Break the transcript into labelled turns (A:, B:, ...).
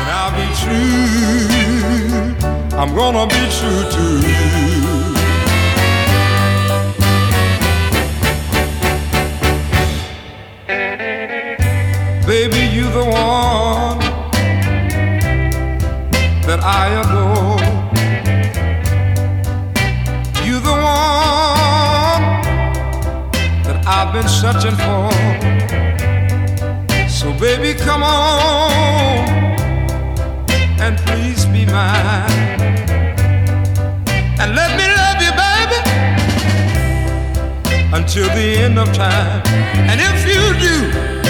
A: and I'll be true. I'm gonna be true to you. Baby, you the one that I adore. You the one that I've been searching for. So baby, come on and please be mine, and let me love you, baby, until the end of time. And if you do,